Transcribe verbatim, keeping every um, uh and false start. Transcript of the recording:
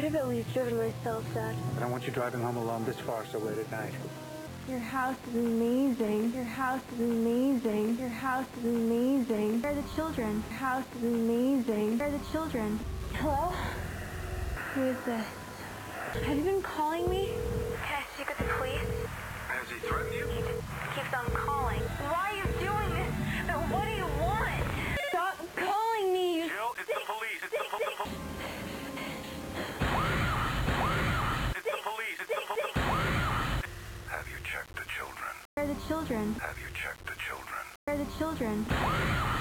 could have at least driven myself, Dad. I don't want you driving home alone this far so late at night. Your house is amazing. Your house is amazing. Your house is amazing. Where are the children? Your house is amazing. Where are the children? Hello? Who is this? Have you been calling me? Can I speak with the police? Has he threatened you? He just keeps on calling. Why are you doing this? Now, what do you want? Stop calling me, you Jill, it's the police. It's the, po- the po- It's the police. It's the police. Have you checked the children? Where are the children? Have you checked the children? Where are the children?